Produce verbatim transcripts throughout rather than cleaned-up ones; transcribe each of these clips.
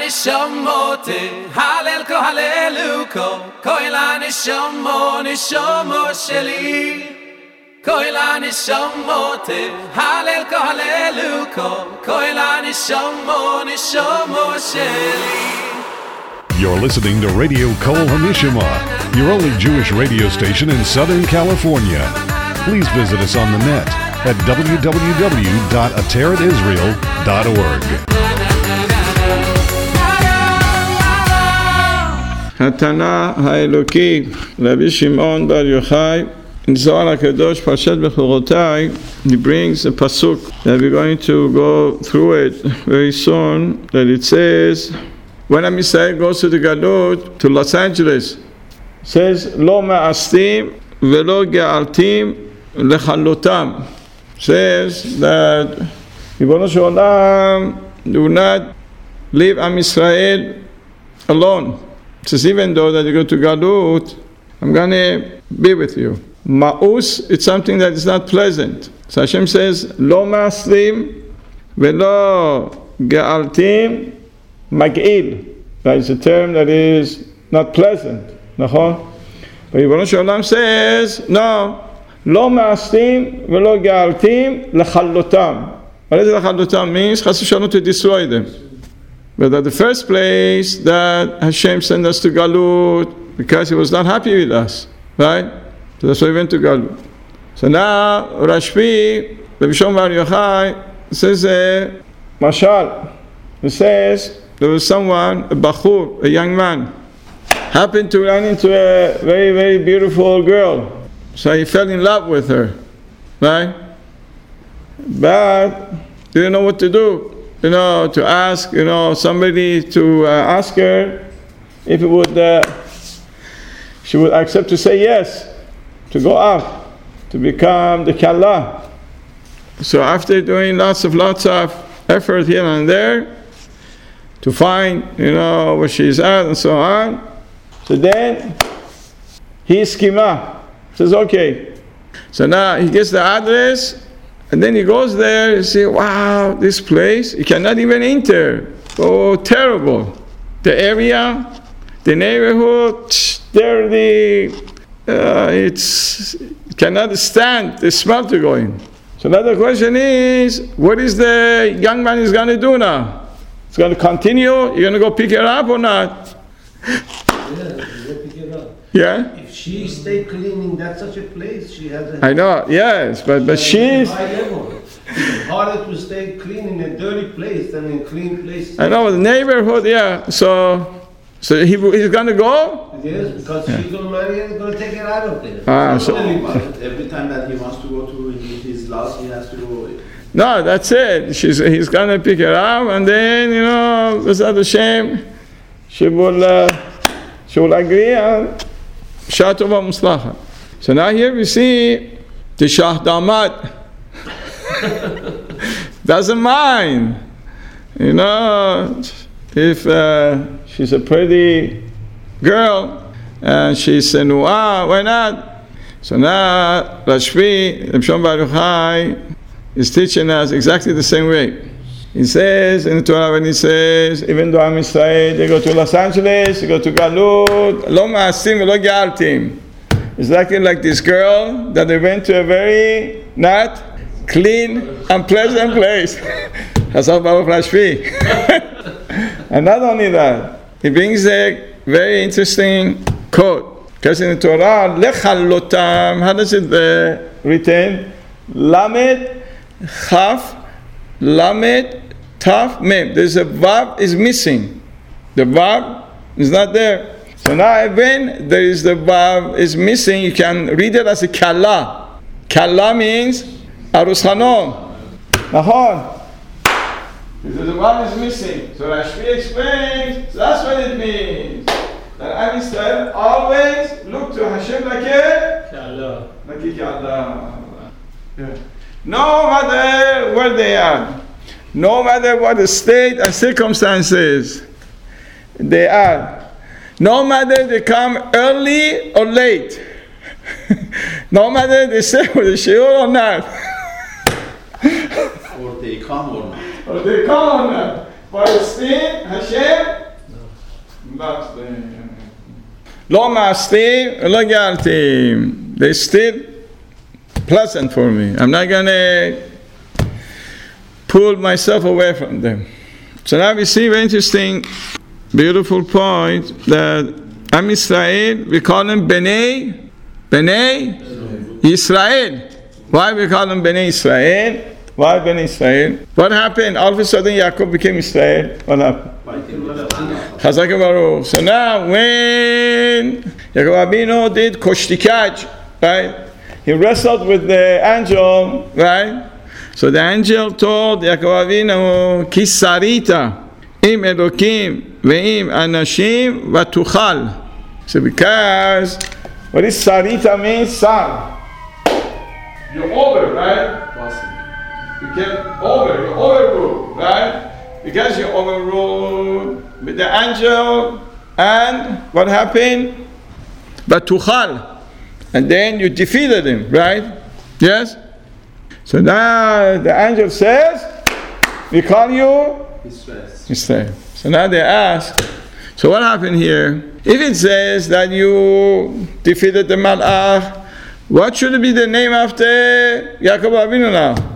nishamote halel ko haleluko koila nishamo nishamo sheli koila nishamote halel ko haleluko koila nishamo nishamo sheli. You're listening to Radio Kol HaNishama, your only Jewish radio station in Southern California. Please visit us on the net at w w w dot ateret israel dot org. Hatana Ha'eloki, Rabbi Shimon Bar Yochai, in Zohar HaKadosh, Parshat Bechorotai, he brings a pasuk that we're going to go through it very soon, that it says, when Am Yisrael goes to the Galut, to Los Angeles, it says, Lo ma'astim velo ge'altim lechalotam. Says that Ribono Shel Olam do not leave Am Yisrael alone. It says, even though that you go to Galut, I'm going to be with you. Ma'us, it's something that is not pleasant. So Hashem says, Lo ma'astim velo ge'altim mag'il. That is a term that is not pleasant. Nachon? But Ribono Shel Olam says, no. Lo ma'astim velo ge'altim lechalotam. What does lechalotam means? Chas v'shalom, to destroy them. But at the first place that Hashem sent us to Galut because He was not happy with us, right? So that's why we went to Galut. So now Rashbi, Rabbi Shimon Bar Yochai, says a mashal. He says there was someone, a bachur, a young man, happened to run into a very, very beautiful girl. So he fell in love with her, right? But didn't know what to do. You know, to ask, you know, somebody to uh, ask her if it would, uh, she would accept to say yes, to go out, to become the kallah. So after doing lots of, lots of effort here and there, to find, you know, where she's at and so on, so then, he skima, says, okay. So now he gets the address, and then he goes there and see, wow, this place, he cannot even enter. Oh, terrible. The area, the neighborhood, dirty, uh, it's, it cannot stand the smell to go in. So now the question is, what is the young man is going to do now? He's going to continue? You're going to go pick her up or not? Yeah, you go pick her up. Yeah? If she stay cleaning that such a place, she has a... I know, yes, but, but she's... high level. It's harder to stay clean in a dirty place than in a clean place. I know, the neighborhood, yeah. So, so he, he's going to go? Yes, because Yeah. she's going to marry and going to take her out of there. Ah, so, Every time that he wants to go to his house, he has to go. no, that's it. She's, he's going to pick her up, and then, you know, without a shame, she will, uh, she will agree and Shatova Muslacha. So now here we see the Shah Damad doesn't mind. You know, if uh, she's a pretty girl and she's a nu'ah, why not? So now Rashbi, Rabbi Shimon Bar Yochai, is teaching us exactly the same way. He says in the Torah, when he says, even though Am Yisrael, they go to Los Angeles, they go to Galut, lo ma'asim velo ge'altim. Exactly like this girl that they went to a very not clean, unpleasant place. That's all Baruch Rashbi. And not only that, he brings a very interesting quote. Because in the Torah, lechalotam, how does it uh, written? Lamed, chaf, lamed, taf, mem. There's a vav is missing. The vav is not there. So now when there is the vav is missing, you can read it as a kala. Kala means arus hanom. Nahon. Because the vav is missing. So Rashbi explains, so that's what it means. That Am Yisrael always look to Hashem like a kala. Like a kala. Yeah. No matter where they are, no matter what the state and circumstances they are, no matter they come early or late, no matter they say with the shiur or not, Or they come or not. or they come or not, but still Hashem Lo ma'astim, lo galtim. They're still pleasant for me. I'm not going to pull myself away from them. So now we see very interesting, beautiful point that Am Israel, we call them Bnei, Bnei Israel. Why we call them Bnei Israel? Why Bnei Israel? What happened? All of a sudden Yaakov became Israel. What happened? Chazak Baruch. So now when Yaakov Abinu did Koshtikaj, right? He wrestled with the angel, right? So the angel told Yaakov Avinu, Ki sarita im Elokim ve'im anashim v'tuchal. So because, what is sarita means? Sar. You're over, right? You get over, you overruled, right? Because you overruled with the angel, and what happened? V'tuchal. And then you defeated him, right? Yes? So now the angel says, we call you Israel. So now they ask, so what happened here? If it says that you defeated the Malach, what should be the name after Yaakov Avinu now?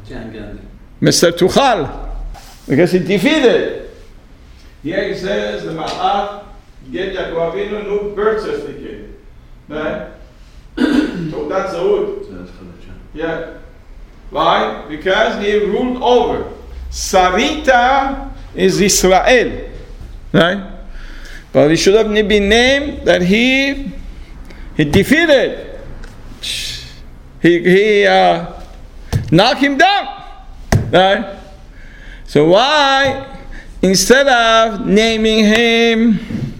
Mister Tuchal. Because he defeated. Here he says the Malach get Yaakov Avinu new birth certificate. Right? So that's the wood. Yeah. Why? Because he ruled over. Sarita is Israel. Right? But he should have been named that he he defeated. He, he uh, knocked him down. Right? So why, instead of naming him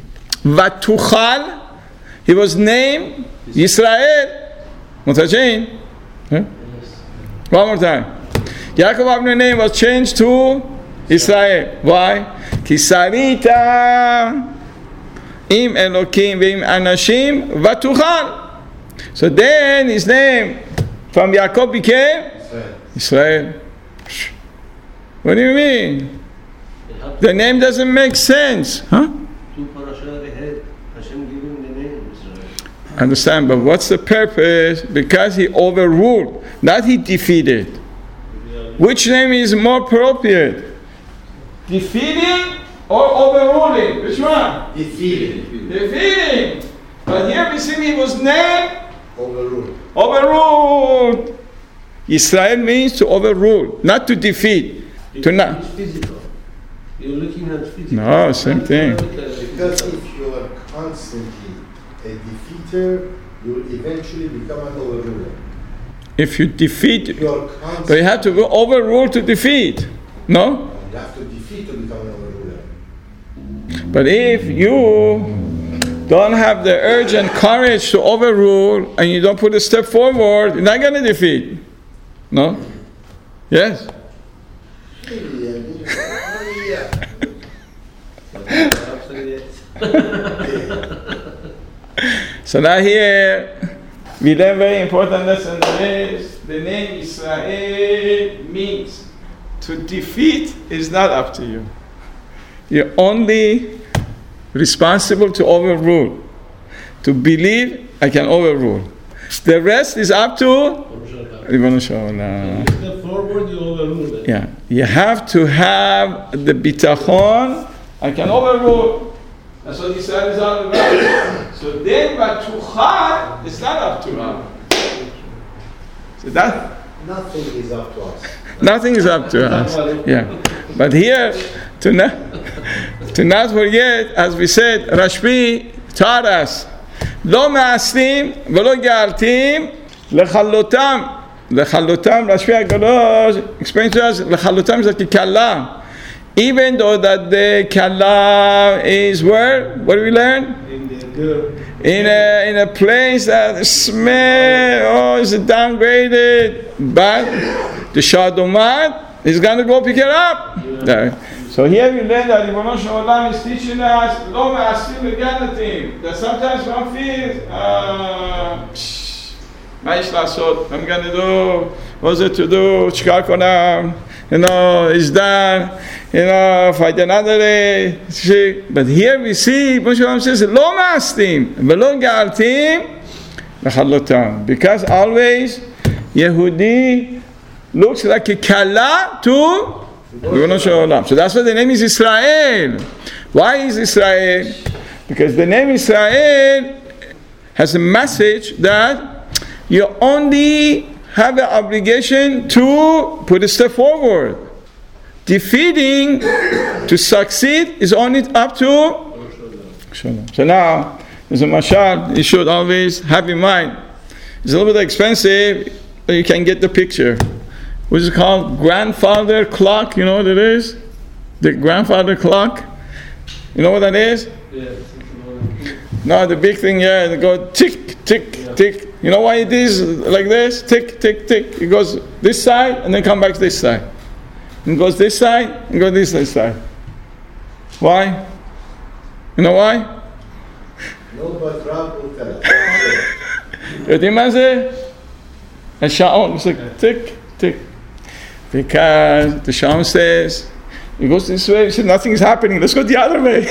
Vatuchal, he was named Israel. Mutajain? Huh? One more time. Yaakov Avinu's name was changed to Israel. Why? Ki sarita im Elokim ve'im anashim v'tuchal. So then his name from Yaakov became Israel. Israel. What do you mean? The name doesn't make sense. Huh? Two parashah ahead, Hashem gave him the name Israel. I understand, but what's the purpose? Because he overruled, not he defeated. Which name is more appropriate? Defeating or overruling? Which one? Defeated. Defeating. But here we see he was named Overruled. overruled. Israel means to overrule, not to defeat. It, To not. It's physical. You're looking at physical. No, same thing. Because if you are constantly a defeater, you will eventually become an overruler. If you defeat, If you are but you constantly, have to go overrule to defeat. No? you have to defeat to become an overruler. But if you don't have the urge and courage to overrule and you don't put a step forward, you're not going to defeat. No? Yes? So now here we learn very important lesson, that is the name Israel means to defeat is not up to you. You're only responsible to overrule. To believe, I can overrule. The rest is up to Ribono Shel Olam. Step forward, you overrule it. Yeah, you have to have the bitachon. I can overrule. That's what Israel is all about. So then, but tuchal is not up to us. So that Nothing is up to us. nothing is up to us. Yeah, but here to not to not forget, as we said, Rashbi taught us, lo ma'aslim v'lo galtim lechalotam. Lechalotam, Rashbi HaGadosh explains to us, lechalotam is like a kala. Even though that the kala is where? What do we learn? In the girl. In a in a place that smell, oh, is downgraded, but the shadomat is going to go pick it up. There. So here we learn that Ribono Shel Olam is teaching us lo ma'aslim v'ganatim. That sometimes one feels, uh, מה יש לעשות? I'm going to do, what's it to do? שכר קונם. you know, it's done, you know, fight another day. But here we see, Moshe Rabbeinu says, Lo ma'astim, velo ga'altim, v'chalotam. Because always, Yehudi looks like a kala to Ribono Shel Olam. So that's why the name is Israel. Why is Israel? Because the name Israel has a message that you only have an obligation to put a step forward. Defeating, to succeed, is only up to Shalom. So now, there's a mashal you should always have in mind. It's a little bit expensive, but you can get the picture. What is it called? Grandfather clock, you know what it is? The grandfather clock? You know what that is? Yeah. No, the big thing, yeah, they go tick, tick, yeah. tick. You know why it is like this? Tick, tick, tick. It goes this side and then come back to this side. And goes this side and goes this, this side. Why? You know why? No, but Rab will tell us. יודעים מה זה? השעון, it's like tick, tick. Because the shaman says, it goes this way, he says, nothing is happening, let's go the other way.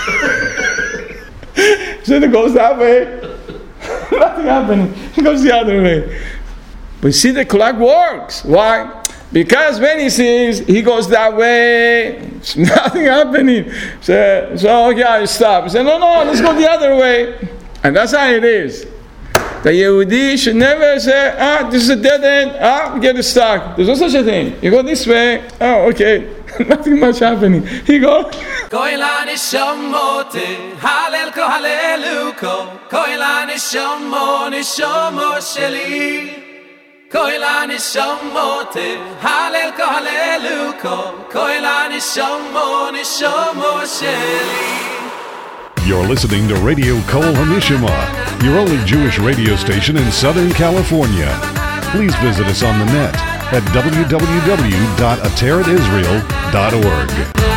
So it goes that way, nothing happening, it goes the other way. But you see, the clock works. Why? Because when he sees he goes that way, nothing happening. So, so okay, I stop. He said, no, no, let's go the other way. And that's how it is. The Yehudi should never say, ah, this is a dead end, ah, we get stuck. There's no such a thing. You go this way, oh, okay, nothing much happening. He go. Koila nishomote, halel ko haleluko, koila nishomo, nishomo sheli. Koila nishomote, halel ko haleluko, koila nishomo, nishomo sheli. You're listening to Radio Kol HaNishama, your only Jewish radio station in Southern California. Please visit us on the net at w w w dot ateret israel dot org.